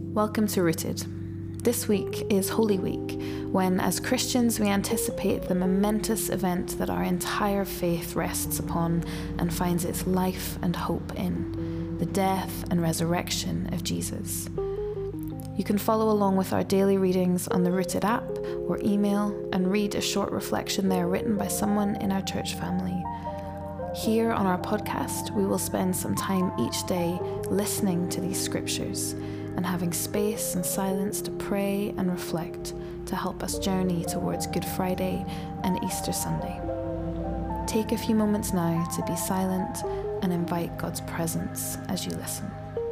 Welcome to Rooted. This week is Holy Week, when as Christians we anticipate the momentous event that our entire faith rests upon and finds its life and hope in, the death and resurrection of Jesus. You can follow along with our daily readings on the Rooted app or email and read a short reflection there written by someone in our church family. Here on our podcast, we will spend some time each day listening to these scriptures and having space and silence to pray and reflect to help us journey towards Good Friday and Easter Sunday. Take a few moments now to be silent and invite God's presence as you listen.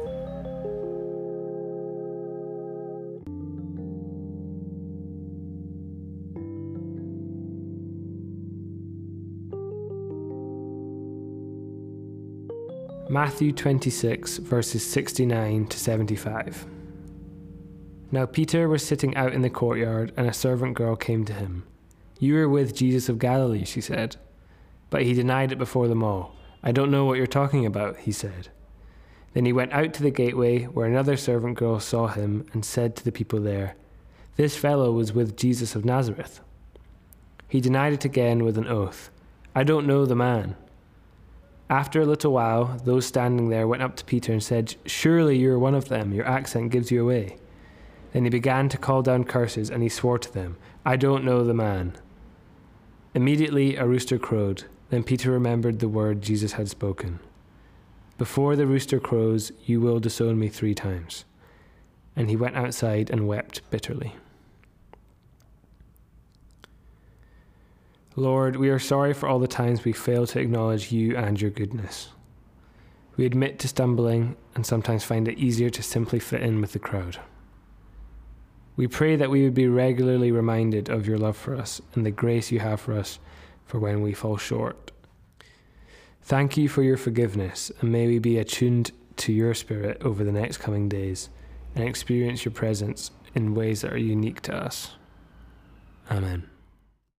Matthew 26, verses 69 to 75. Now Peter was sitting out in the courtyard, and a servant girl came to him. "You are with Jesus of Galilee," she said. But he denied it before them all. "I don't know what you're talking about," he said. Then he went out to the gateway, where another servant girl saw him and said to the people there, "This fellow was with Jesus of Nazareth." He denied it again with an oath. "I don't know the man." After a little while, those standing there went up to Peter and said, "Surely you're one of them, your accent gives you away." Then he began to call down curses, and he swore to them, "I don't know the man." Immediately a rooster crowed. Then Peter remembered the word Jesus had spoken. "Before the rooster crows, you will disown me 3 times." And he went outside and wept bitterly. Lord, we are sorry for all the times we fail to acknowledge you and your goodness. We admit to stumbling and sometimes find it easier to simply fit in with the crowd. We pray that we would be regularly reminded of your love for us and the grace you have for us for when we fall short. Thank you for your forgiveness, and may we be attuned to your Spirit over the next coming days and experience your presence in ways that are unique to us. Amen.